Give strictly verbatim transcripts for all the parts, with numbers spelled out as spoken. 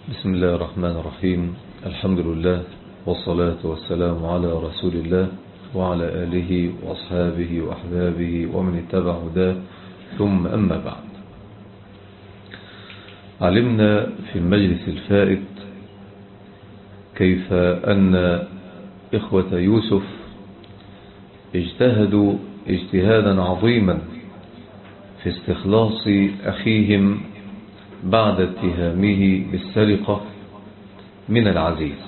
بسم الله الرحمن الرحيم. الحمد لله والصلاة والسلام على رسول الله وعلى آله وأصحابه وأحبابه ومن اتبع هداه، ثم أما بعد. علمنا في المجلس الفائت كيف أن إخوة يوسف اجتهدوا اجتهادا عظيما في استخلاص أخيهم بعد اتهامه بالسرقة من العزيز،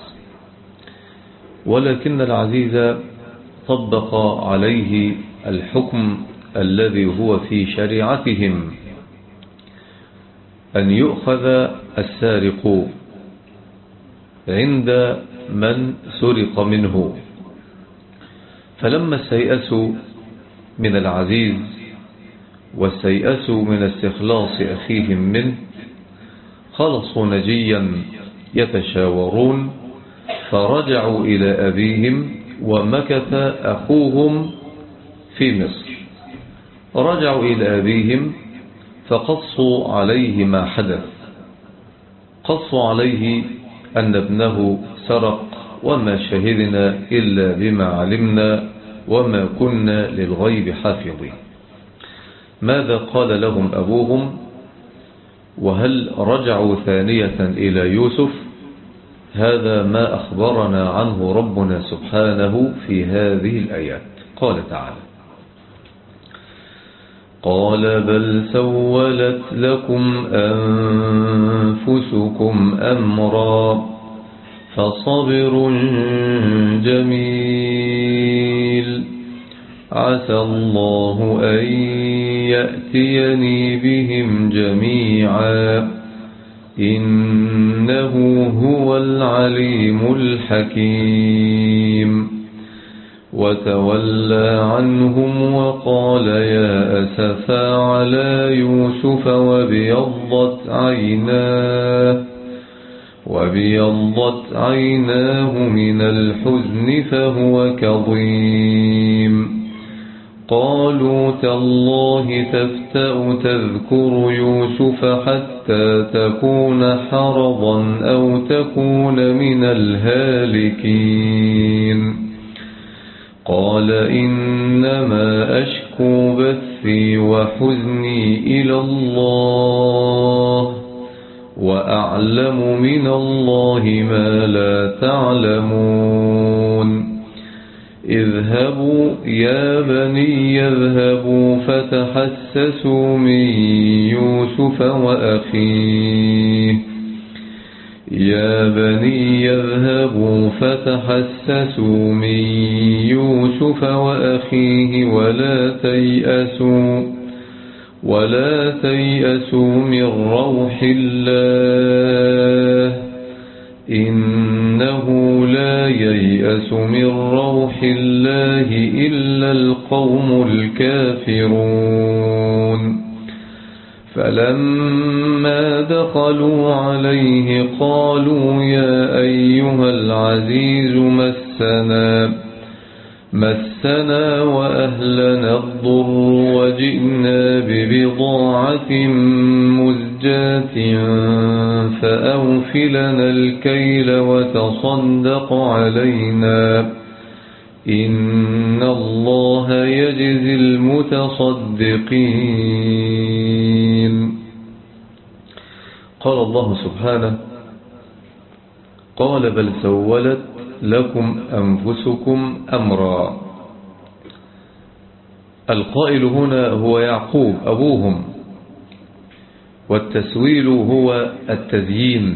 ولكن العزيز طبق عليه الحكم الذي هو في شريعتهم، أن يؤخذ السارق عند من سرق منه. فلما استيأسوا من العزيز واستيأسوا من استخلاص أخيهم منه، خلصوا نجيا يتشاورون، فرجعوا إلى أبيهم، ومكث أخوهم في مصر. رجعوا إلى أبيهم فقصوا عليه ما حدث، قصوا عليه أن ابنه سرق، وما شهدنا إلا بما علمنا وما كنا للغيب حافظين. ماذا قال لهم أبوهم؟ وهل رجعوا ثانية إلى يوسف؟ هذا ما أخبرنا عنه ربنا سبحانه في هذه الآيات. قال تعالى: قال بل سولت لكم أنفسكم أمرا فصبر جميل عسى الله أن يأتيني بهم جميعا إنه هو العليم الحكيم. وتولى عنهم وقال يا أسفا على يوسف وابيضت عيناه وابيضت عيناه من الحزن فهو كظيم. قالوا تالله تفتأ تذكر يوسف حتى تكون حرضا أو تكون من الهالكين. قال إنما أشكو بثي وحزني إلى الله وأعلم من الله ما لا تعلمون. اذهبوا يا بني اذهبوا فتحسسوا من يوسف وأخيه يا بني اذهبوا فتحسسوا من يوسف وأخيه ولا تيأسوا ولا تيأسوا من روح الله إنه لا ييأس من روح الله إلا القوم الكافرون. فلما دخلوا عليه قالوا يا أيها العزيز مسنا مسنا وأهلنا الضر وجئنا ببضاعة مزجاة فأوفلنا الكيل وتصدق علينا إن الله يجزي المتصدقين. قال الله سبحانه: قال بل سولت لكم أنفسكم أمرا. القائل هنا هو يعقوب أبوهم، والتسويل هو التزيين.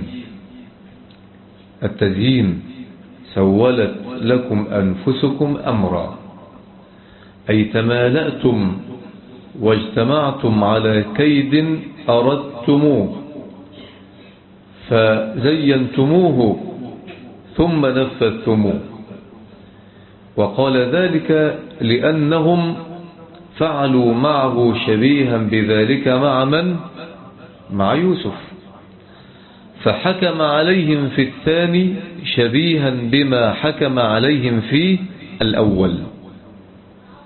التزيين سولت لكم أنفسكم أمرا، أي تمالأتم واجتمعتم على كيد أردتموه فزينتموه ثم نفذتموه. وقال ذلك لأنهم فعلوا معه شبيها بذلك مع من؟ مع يوسف، فحكم عليهم في الثاني شبيها بما حكم عليهم في الأول.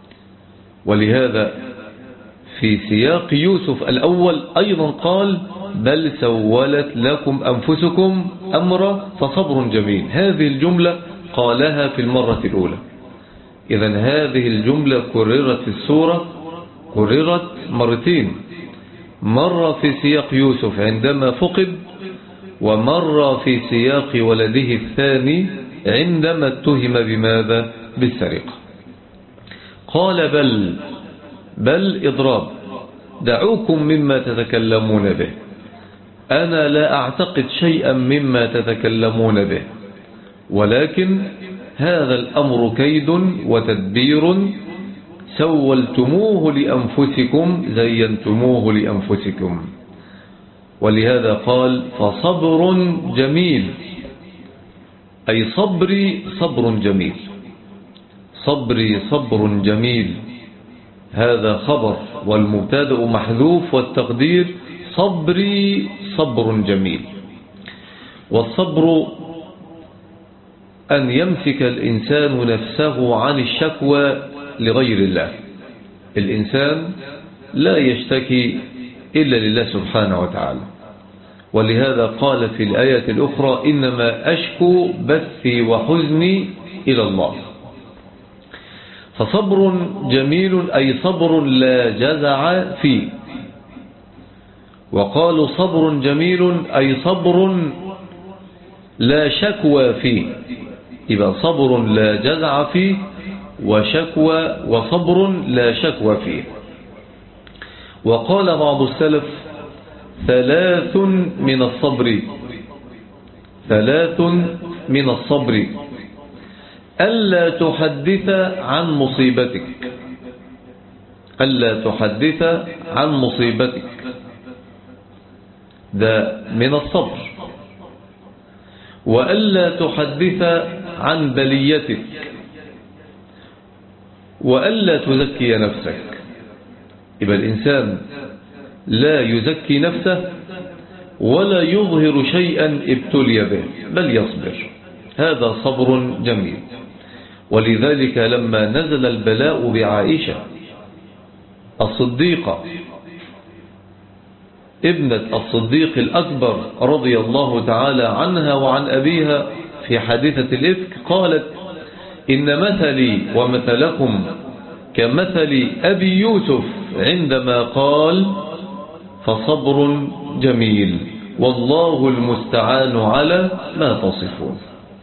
ولهذا في سياق يوسف الأول أيضا قال بل سولت لكم أنفسكم أمرا فصبر جميل. هذه الجملة قالها في المرة الأولى. إذن هذه الجملة كررت في السورة، كررت مرتين، مرة في سياق يوسف عندما فقد، ومرة في سياق ولده الثاني عندما اتهم بماذا؟ بالسرقة. قال بل، بل إضراب، دعوكم مما تتكلمون به، أنا لا أعتقد شيئا مما تتكلمون به، ولكن هذا الأمر كيد وتدبير سولتموه لأنفسكم، زينتموه لأنفسكم. ولهذا قال فصبر جميل، أي صبري صبر جميل، صبري صبر جميل. هذا خبر والمبتدأ محذوف والتقدير صبري صبر جميل. والصبر أن يمسك الإنسان نفسه عن الشكوى لغير الله. الإنسان لا يشتكي إلا لله سبحانه وتعالى، ولهذا قال في الآية الأخرى إنما أشكو بثي وحزني إلى الله. فصبر جميل أي صبر لا جزع فيه. وقالوا صبر جميل أي صبر لا شكوى فيه، يبقى صبر لا جزع فيه وشكوى وصبر لا شكوى فيه. وقال بعض السلف ثلاث من الصبر، ثلاث من الصبر: ألا تحدث عن مصيبتك، ألا تحدث عن مصيبتك، ده من الصبر. وألا تحدث عن بليتك، وألا تزكي نفسك. يبقى الإنسان لا يزكي نفسه ولا يظهر شيئا ابتلي به، بل يصبر. هذا صبر جميل. ولذلك لما نزل البلاء بعائشة الصديقة ابنة الصديق الأكبر رضي الله تعالى عنها وعن أبيها في حادثة الإفك، قالت إن مثلي ومثلكم كمثل أبي يوسف عندما قال فصبر جميل والله المستعان على ما تصفون.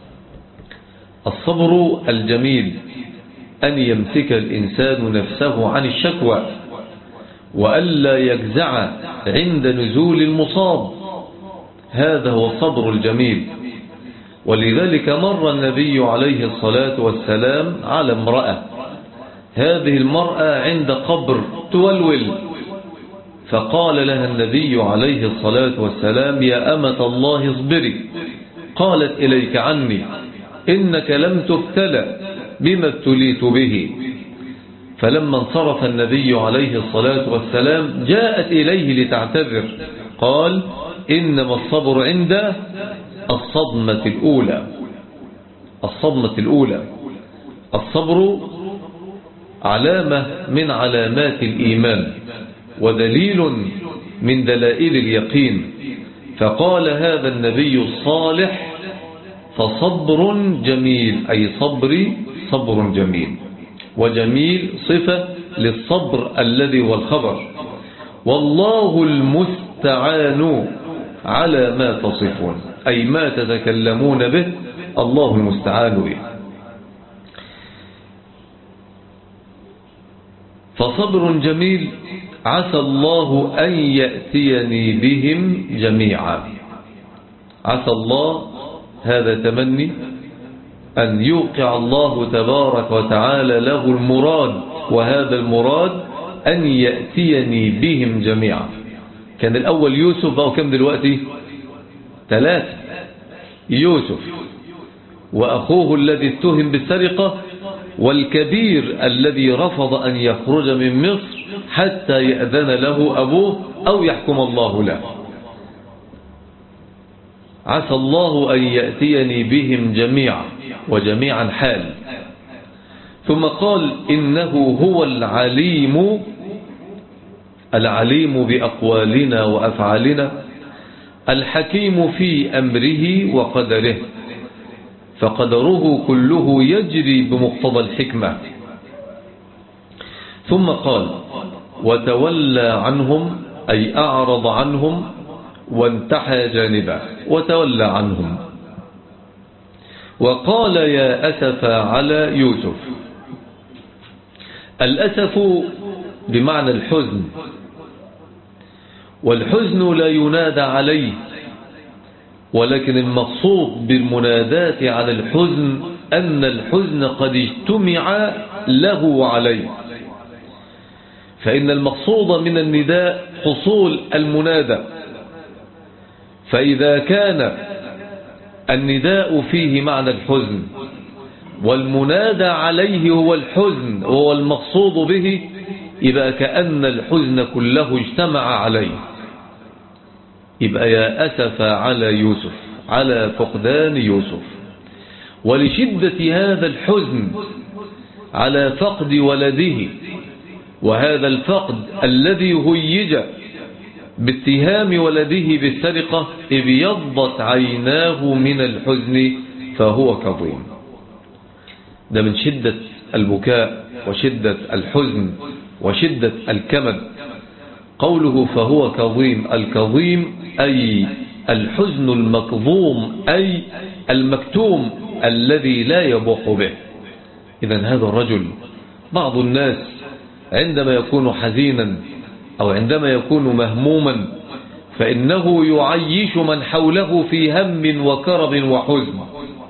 الصبر الجميل أن يمسك الإنسان نفسه عن الشكوى وألا يجزع عند نزول المصاب، هذا هو الصبر الجميل. ولذلك مر النبي عليه الصلاة والسلام على امرأة، هذه المرأة عند قبر تولول، فقال لها النبي عليه الصلاة والسلام يا أمة الله اصبري. قالت إليك عني، إنك لم تبتلى بما ابتليت به. فلما انصرف النبي عليه الصلاة والسلام جاءت إليه لتعتذر، قال إنما الصبر عند الصدمة الأولى. الصدمة الأولى، الصبر علامة من علامات الإيمان ودليل من دلائل اليقين. فقال هذا النبي الصالح فصبر جميل، أي صبري صبر جميل. وجميل صفة للصبر الذي هو الخبر. والله المستعان على ما تصفون، أي ما تتكلمون به الله المستعان به. فصبر جميل عسى الله أن يأتيني بهم جميعا. عسى الله، هذا تمني أن يوقع الله تبارك وتعالى له المراد، وهذا المراد أن يأتيني بهم جميعا. كان الأول يوسف، بقى كم دلوقتي؟ ثلاثة: يوسف وأخوه الذي اتهم بالسرقة، والكبير الذي رفض أن يخرج من مصر حتى يأذن له أبوه أو يحكم الله له. عسى الله أن يأتيني بهم جميعا، وجميعا حال. ثم قال إنه هو العليم، العليم بأقوالنا وأفعالنا، الحكيم في أمره وقدره، فقدره كله يجري بمقتضى الحكمة. ثم قال وتولى عنهم أي أعرض عنهم وانتحى جانبه، وتولى عنهم. وقال يا أسف على يوسف. الأسف بمعنى الحزن، والحزن لا ينادى عليه، ولكن المقصود بالمناداة على الحزن أن الحزن قد اجتمع له عليه، فإن المقصود من النداء حصول المنادى. فإذا كان النداء فيه معنى الحزن والمنادى عليه هو الحزن وهو المقصود به، يبقى كأن الحزن كله اجتمع عليه. يبقى يا أسف على يوسف، على فقدان يوسف. ولشدة هذا الحزن على فقد ولده، وهذا الفقد الذي هيج باتهام ولده بالسرقة، ابيضت عيناه من الحزن فهو كظيم. ده من شدة البكاء وشدة الحزن وشدة الكمد. قوله فهو كظيم، الكظيم أي الحزن المكظوم، أي المكتوم الذي لا يبوح به. إذن هذا الرجل، بعض الناس عندما يكون حزينا أو عندما يكون مهموما فإنه يعيش من حوله في هم وكرب وحزن،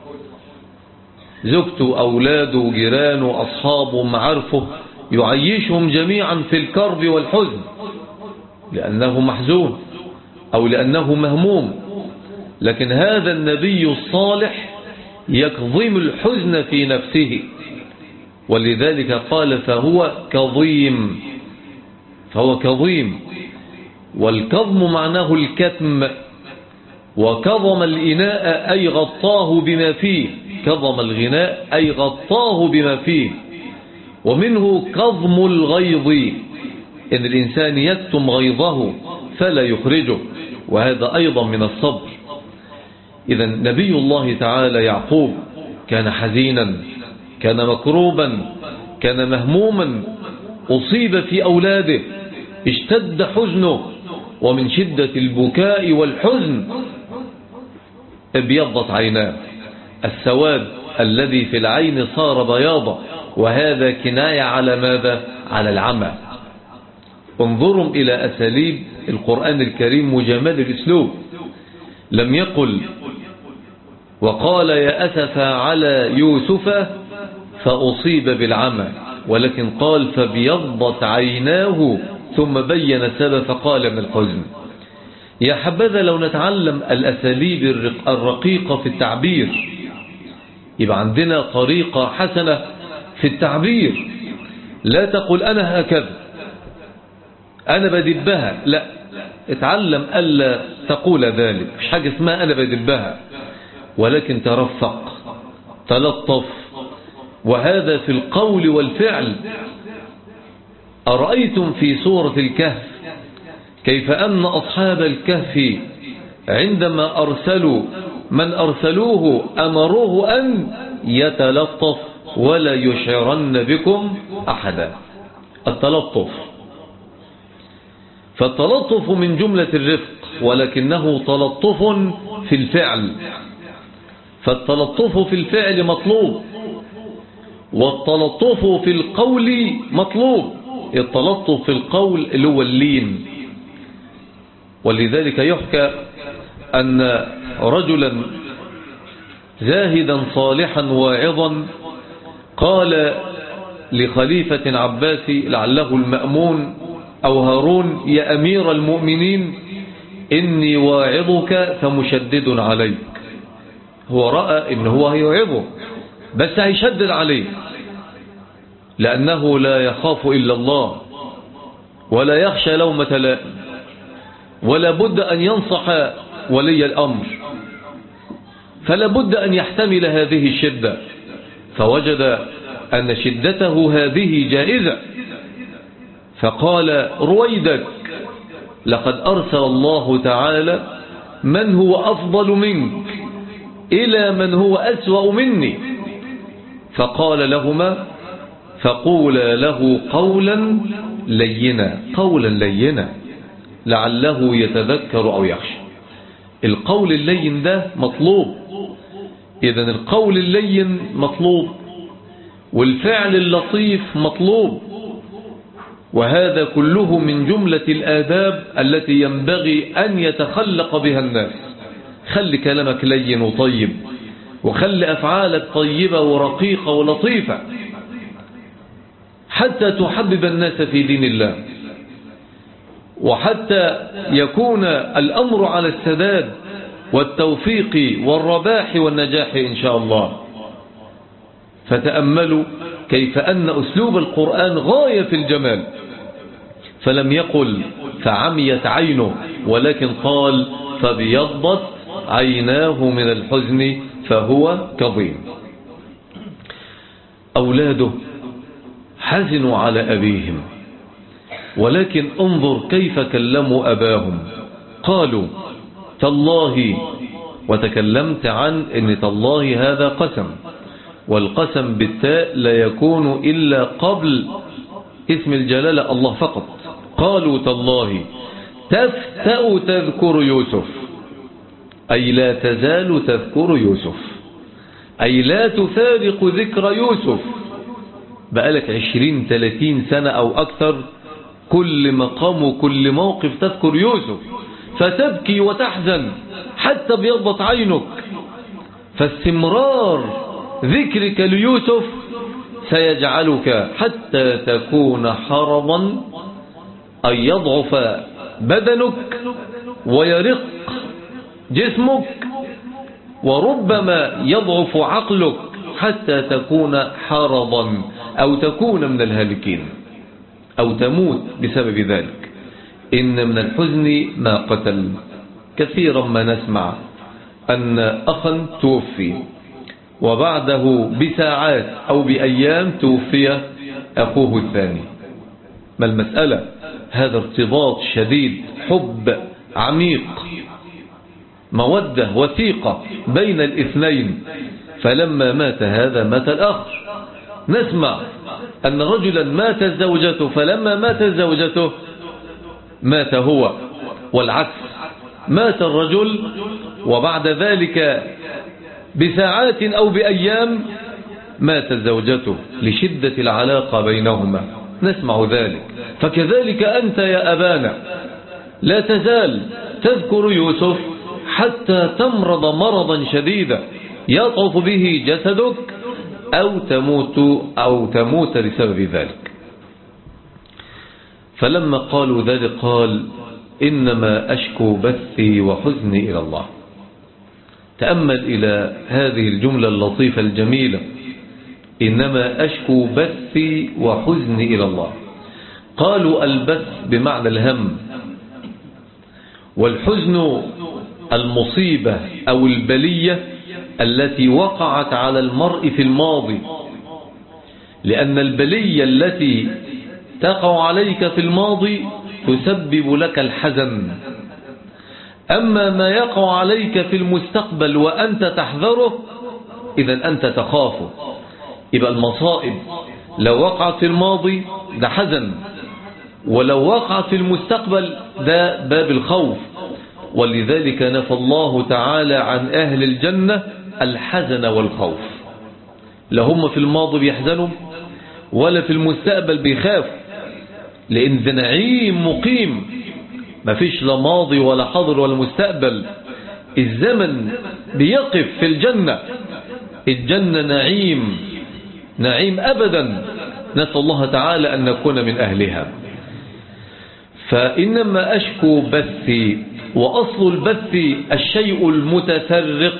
زوجته، أولاده، جيرانه، أصحابه، معارفه، يعيشهم جميعا في الكرب والحزن لأنه محزون أو لأنه مهموم. لكن هذا النبي الصالح يكظم الحزن في نفسه، ولذلك قال فهو كظيم، فهو كظيم. والكظم معناه الكتم، وكظم الإناء أي غطاه بما فيه، كظم الغناء أي غطاه بما فيه. ومنه كظم الغيظ، إن الإنسان يكتم غيظه فلا يخرجه، وهذا أيضا من الصبر. إذا نبي الله تعالى يعقوب كان حزينا، كان مكروبا، كان مهموما، أصيب في أولاده، اشتد حزنه، ومن شدة البكاء والحزن ابيضت عيناه، السواد الذي في العين صار بياضا، وهذا كناية على ماذا؟ على العمى. انظروا إلى أساليب القرآن الكريم وجمال الأسلوب. لم يقل وقال يا أسف على يوسف فأصيب بالعمى، ولكن قال فبيضت عيناه، ثم بين السبب فقال من الحزن. يا حبذا لو نتعلم الأساليب الرقيقة في التعبير، يبقى عندنا طريقة حسنة في التعبير. لا تقل أنا هكذا، أنا بدبها، لا، اتعلم ألا تقول ذلك، مش حاجة اسمها أنا بدبها، ولكن ترفق، تلطف، وهذا في القول والفعل. أرأيتم في سورة الكهف كيف أن أصحاب الكهف عندما أرسلوا من أرسلوه أمروه أن يتلطف ولا يشعرن بكم أحدا. التلطف، فالتلطف من جملة الرفق، ولكنه تلطف في الفعل. فالتلطف في الفعل مطلوب، والتلطف في القول مطلوب. التلطف في القول اللي هو اللين. ولذلك يحكى أن رجلا زاهدا صالحا واعظا قال لخليفة عباسي لعله المأمون أو هارون يا أمير المؤمنين إني واعظك فمشدد عليك. هو رأى إن هو هيوعظه بس هيشدد عليه، لأنه لا يخاف إلا الله ولا يخشى لومة لائم، ولا بد أن ينصح ولي الأمر، فلا بد أن يحتمل هذه الشدة. فوجد أن شدته هذه جائزة، فقال رويدك لقد أرسل الله تعالى من هو أفضل منك إلى من هو أسوأ مني، فقال لهما فقولا له قولا لينا، قولا لينا لعله يتذكر أو يخشى. القول اللين ده مطلوب، إذن القول اللين مطلوب، والفعل اللطيف مطلوب، وهذا كله من جملة الآداب التي ينبغي أن يتخلق بها الناس. خلي كلامك لين وطيب، وخلي أفعالك طيبة ورقيقة ولطيفة حتى تحبب الناس في دين الله، وحتى يكون الأمر على السداد والتوفيق والرباح والنجاح إن شاء الله. فتأملوا كيف أن أسلوب القرآن غاية في الجمال، فلم يقل فعميت عينه، ولكن قال فبيضت عيناه من الحزن فهو كظيم. أولاده حزنوا على أبيهم، ولكن انظر كيف كلموا أباهم. قالوا تالله، وتكلمت عن ان تالله هذا قسم، والقسم بالتاء لا يكون إلا قبل اسم الجلالة الله فقط. قالوا تالله تفتأ تذكر يوسف، أي لا تزال تذكر يوسف، أي لا تفارق ذكر يوسف. بقالك عشرين ثلاثين سنة أو أكثر كل مقام وكل موقف تذكر يوسف، فتبكي وتحزن حتى بيضت عينك. فاستمرار ذكرك ليوسف سيجعلك حتى تكون حرضا، أي يضعف بدنك ويرق جسمك، وربما يضعف عقلك حتى تكون حرضا أو تكون من الهالكين أو تموت بسبب ذلك. إن من الحزن ما قتل. كثيرا ما نسمع أن أخا توفي وبعده بساعات أو بأيام توفي أخوه الثاني. ما المسألة؟ هذا ارتباط شديد، حب عميق، مودة وثيقة بين الاثنين. فلما مات هذا مات الآخر. نسمع أن رجلا مات زوجته، فلما مات زوجته مات هو، والعكس، مات الرجل وبعد ذلك بساعات أو بأيام مات زوجته لشدة العلاقة بينهما. نسمع ذلك. فكذلك أنت يا أبانا لا تزال تذكر يوسف حتى تمرض مرضا شديدا يضعف به جسدك أو تموت أو تموت بسبب ذلك. فلما قالوا ذلك قال إنما أشكو بثي وحزني إلى الله. تأمل إلى هذه الجملة اللطيفة الجميلة، إنما أشكو بثي وحزني إلى الله. قالوا البث بمعنى الهم، والحزن المصيبة أو البلية التي وقعت على المرء في الماضي، لأن البلية التي تقع عليك في الماضي تسبب لك الحزن. أما ما يقع عليك في المستقبل وأنت تحذره إذا أنت تخافه. يبقى المصائب لو وقعت في الماضي ده حزن، ولو وقعت في المستقبل ده باب الخوف. ولذلك نفى الله تعالى عن أهل الجنة الحزن والخوف. لا هم في الماضي بيحزنوا ولا في المستقبل بيخافوا، لأن ذا نعيم مقيم، ما فيش لا ماضي ولا حاضر ولا مستقبل. الزمن بيقف في الجنة. الجنة نعيم، نعيم أبدا. نسأل الله تعالى أن نكون من أهلها. فإنما أشكو بثي، وأصل البث الشيء المتفرق.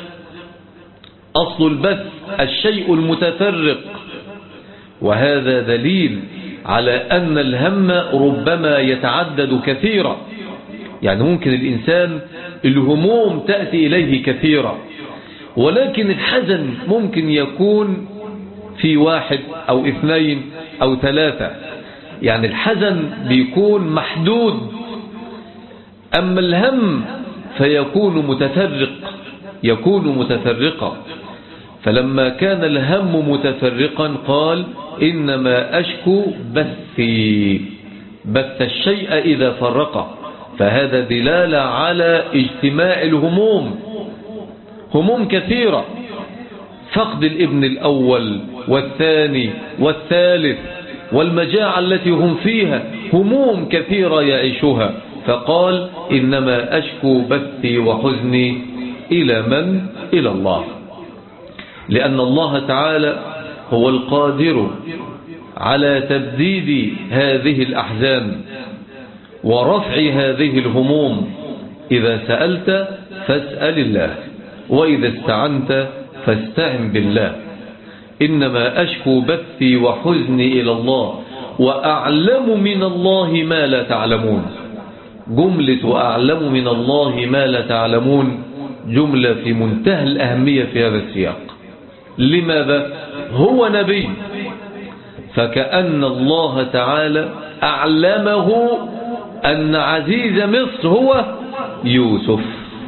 أصل البث الشيء المتفرق، وهذا دليل على أن الهم ربما يتعدد كثيرا. يعني ممكن الإنسان الهموم تأتي إليه كثيرا، ولكن الحزن ممكن يكون في واحد أو اثنين أو ثلاثة. يعني الحزن بيكون محدود، أما الهم فيكون متفرق يكون متفرقا. فلما كان الهم متفرقا قال إنما أشكو بثي، بث الشيء إذا فرق، فهذا دلالة على اجتماع الهموم، هموم كثيرة، فقد الابن الأول والثاني والثالث والمجاعة التي هم فيها، هموم كثيرة يعيشها. فقال إنما أشكو بثي وحزني إلى من؟ إلى الله، لأن الله تعالى هو القادر على تبديد هذه الأحزان ورفع هذه الهموم. إذا سألت فاسأل الله، وإذا استعنت فاستعن بالله. إنما أشكو بثي وحزني إلى الله وأعلم من الله ما لا تعلمون. جملة وأعلم من الله ما لا تعلمون جملة في منتهى الأهمية في هذا السياق. لماذا؟ هو نبي، فكأن الله تعالى أعلمه أن عزيز مصر هو يوسف،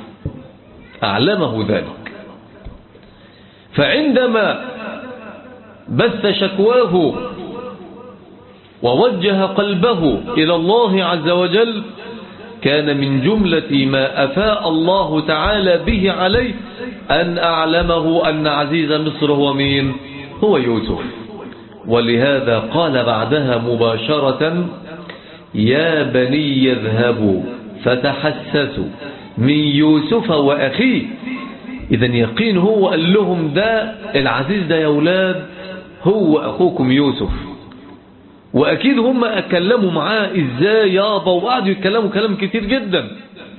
أعلمه ذلك. فعندما بث شكواه ووجه قلبه إلى الله عز وجل كان من جملة ما أفاء الله تعالى به عليه أن أعلمه أن عزيز مصر هو مين؟ هو يوسف. ولهذا قال بعدها مباشرة يا بني يذهبوا فتحسسوا من يوسف وأخيه. إذن يقين هو قال لهم ده العزيز ده يا أولاد هو أخوكم يوسف. وأكيد هم أكلموا معاه إزاي يابا، وقعدوا يتكلموا كلام كتير جدا.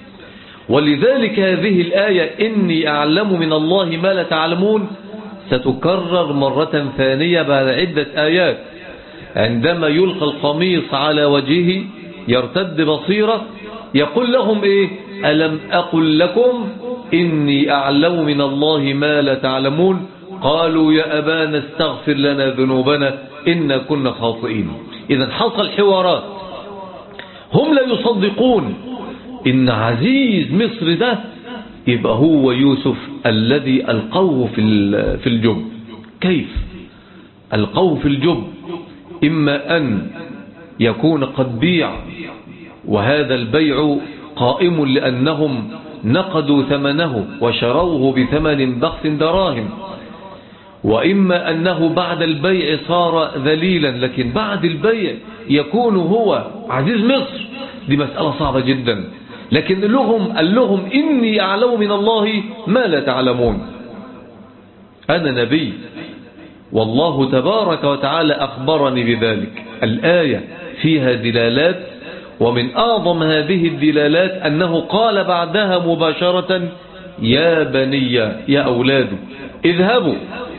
ولذلك هذه الآية إني أعلم من الله ما لا تعلمون ستكرر مرة ثانية بعد عدة آيات. عندما يلقى القميص على وجهه يرتد بصيرة يقول لهم إيه؟ ألم أقل لكم إني أعلم من الله ما لا تعلمون؟ قالوا يا أبانا استغفر لنا ذنوبنا إنا كنا خاطئين. إذن حصل حوارات، هم لا يصدقون إن عزيز مصر ده يبقى هو يوسف الذي ألقوه في الجب. كيف ألقوه في الجب؟ إما أن يكون قد بيع وهذا البيع قائم لأنهم نقدوا ثمنه وشروه بثمن بخس دراهم، وإما أنه بعد البيع صار ذليلا، لكن بعد البيع يكون هو عزيز مصر. دي مسألة صعبة جدا. لكن لهم قال لهم إني أعلم من الله ما لا تعلمون. أنا نبي والله تبارك وتعالى أخبرني بذلك. الآية فيها دلالات، ومن أعظم هذه الدلالات أنه قال بعدها مباشرة يا بني يا أولاد اذهبوا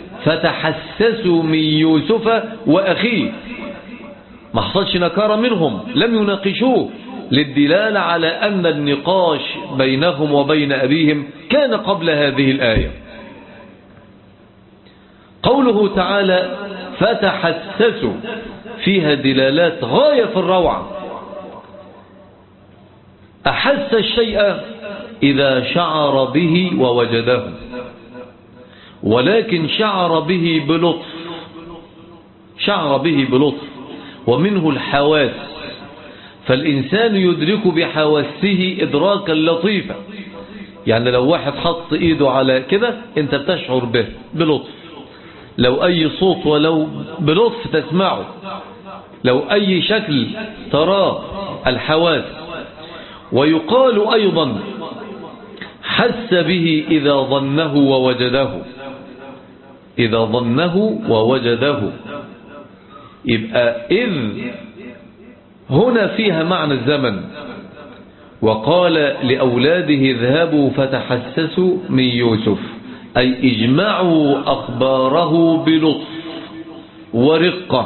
فتحسسوا من يوسف وأخيه. ما حصلش نكارة منهم، لم يناقشوه، للدلالة على أن النقاش بينهم وبين أبيهم كان قبل هذه الآية. قوله تعالى فتحسسوا فيها دلالات غاية في الروعة. أحس الشيء إذا شعر به ووجده، ولكن شعر به بلطف، شعر به بلطف، ومنه الحواس. فالإنسان يدرك بحواسه إدراكا لطيفا. يعني لو واحد حط إيده على كده أنت بتشعر به بلطف، لو أي صوت ولو بلطف تسمعه، لو أي شكل تراه، الحواس. ويقال أيضا حس به إذا ظنه ووجده، إذا ظنه ووجده. يبقى إذ هنا فيها معنى الزمن. وقال لأولاده اذهبوا فتحسسوا من يوسف، أي اجمعوا أخباره بلطف ورقة.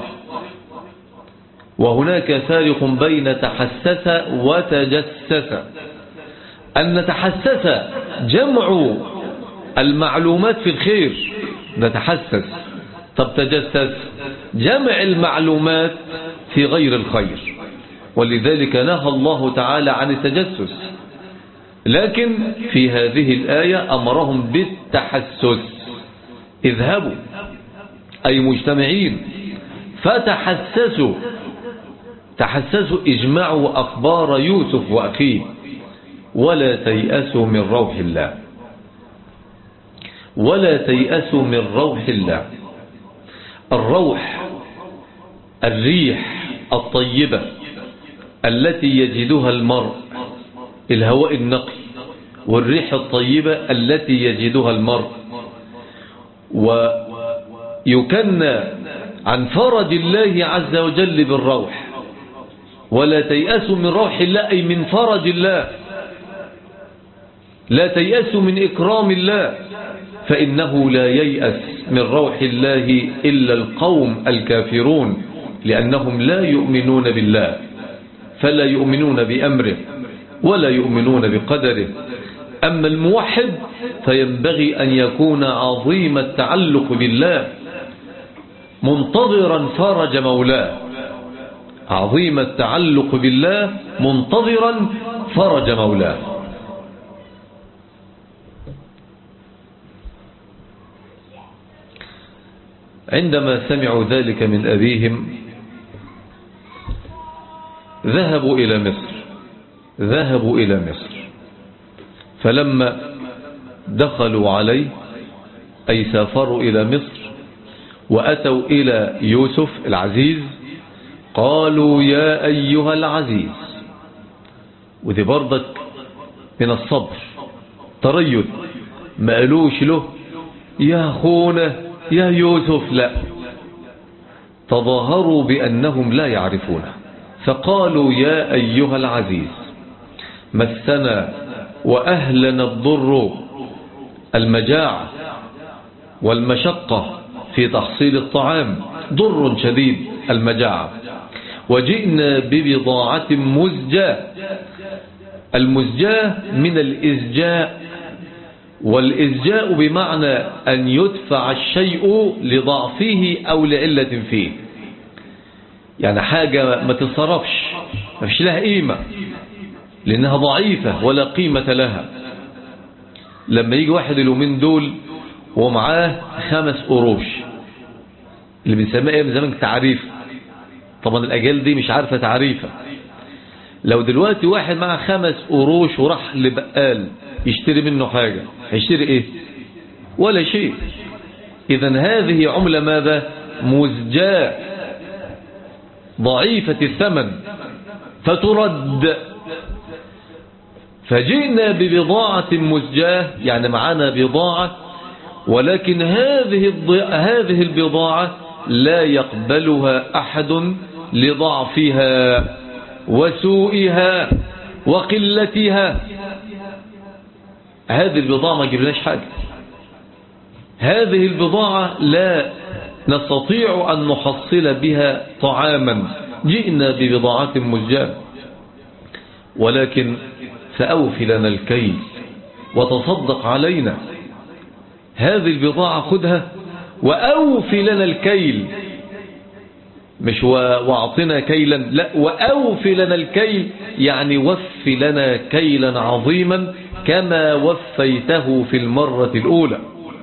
وهناك فارق بين تحسس وتجسس. أن تحسس جمع المعلومات في الخير نتحسس، طب تجسس جمع المعلومات في غير الخير. ولذلك نهى الله تعالى عن التجسس. لكن في هذه الآية أمرهم بالتحسس. اذهبوا أي مجتمعين فتحسسوا، تحسسوا اجمعوا أخبار يوسف وأخيه ولا تيأسوا من روح الله، ولا تيأسوا من روح الله. الروح الريح الطيبة التي يجدها المرء، الهواء النقي والريح الطيبة التي يجدها المرء. ويكنى عن فرج الله عز وجل بالروح. ولا تيأسوا من روح الله أي من فرج الله، لا تيأسوا من إكرام الله، فإنه لا ييأس من روح الله إلا القوم الكافرون، لأنهم لا يؤمنون بالله، فلا يؤمنون بأمره ولا يؤمنون بقدره. أما الموحد فينبغي أن يكون عظيم التعلق بالله منتظرا فرج مولاه، عظيم التعلق بالله منتظرا فرج مولاه. عندما سمعوا ذلك من أبيهم ذهبوا إلى مصر، ذهبوا إلى مصر. فلما دخلوا عليه أي سافروا إلى مصر وأتوا إلى يوسف العزيز قالوا يا أيها العزيز. وذي برضك من الصبر تريث، ما قالوش له يا أخونا يا يوسف، لا، تظاهروا بأنهم لا يعرفونه فقالوا يا أيها العزيز مسنا وأهلنا الضر، المجاعة والمشقة في تحصيل الطعام، ضر شديد المجاعة، وجئنا ببضاعة مزجاة. المزجاة من الإزجاء، والإزجاء بمعنى أن يدفع الشيء لضعفه أو لعلة فيه، يعني حاجة ما تصرفش، ما فيش لها قيمة لأنها ضعيفة ولا قيمة لها. لما يجي واحد اليومين دول ومعاه خمس قروش، اللي بنسميها ايه من زمان تعريف، طبعا الأجيال دي مش عارفة تعريفة. لو دلوقتي واحد معاه خمس قروش وراح لبقال يشتري منه حاجة، هيشتري ايه؟ ولا شيء. إذن هذه عملة ماذا؟ مزجاة ضعيفة الثمن فترد. فجئنا ببضاعة مزجاة، يعني معنا بضاعة ولكن هذه هذه البضاعة لا يقبلها أحد لضعفها وسوءها وقلتها. هذه البضاعة ما جبناش حاجة، هذه البضاعة لا نستطيع أن نحصل بها طعاما، جئنا ببضاعة مزجاة، ولكن فأوفي لنا الكيل وتصدق علينا. هذه البضاعة خذها وأوفي لنا الكيل، مش واعطنا كيلا، لا، وأوفي لنا الكيل، يعني وفي لنا كيلا عظيما كما وفيته في المرة الأولى.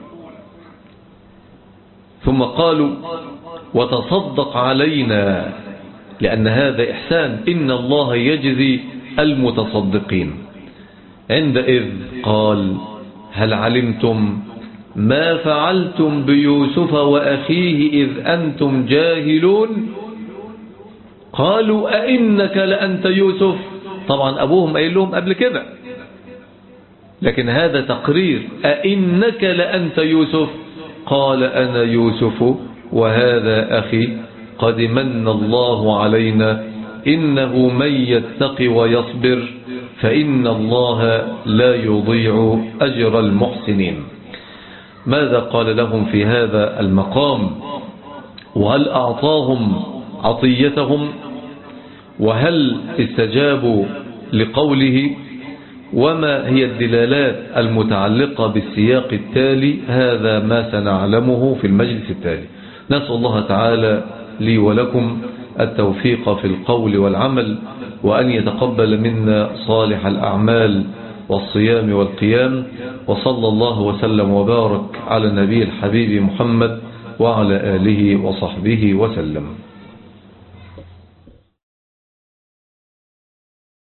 ثم قالوا وتصدق علينا، لأن هذا إحسان، إن الله يجزي المتصدقين. عندئذ قال هل علمتم ما فعلتم بيوسف وأخيه إذ أنتم جاهلون؟ قالوا أئنك لأنت يوسف. طبعا أبوهم قايل لهم قبل كده، لكن هذا تقرير، أئنك لأنت يوسف؟ قال أنا يوسف وهذا أخي قد من الله علينا إنه من يتق ويصبر فإن الله لا يضيع أجر المحسنين. ماذا قال لهم في هذا المقام؟ وهل أعطاهم عطيتهم؟ وهل استجابوا لقوله؟ وما هي الدلالات المتعلقة بالسياق التالي؟ هذا ما سنعلمه في المجلس التالي. نسأل الله تعالى لي ولكم التوفيق في القول والعمل، وأن يتقبل منا صالح الأعمال، والصيام والقيام. وصلى الله وسلم وبارك على النبي الحبيب محمد وعلى آله وصحبه وسلم.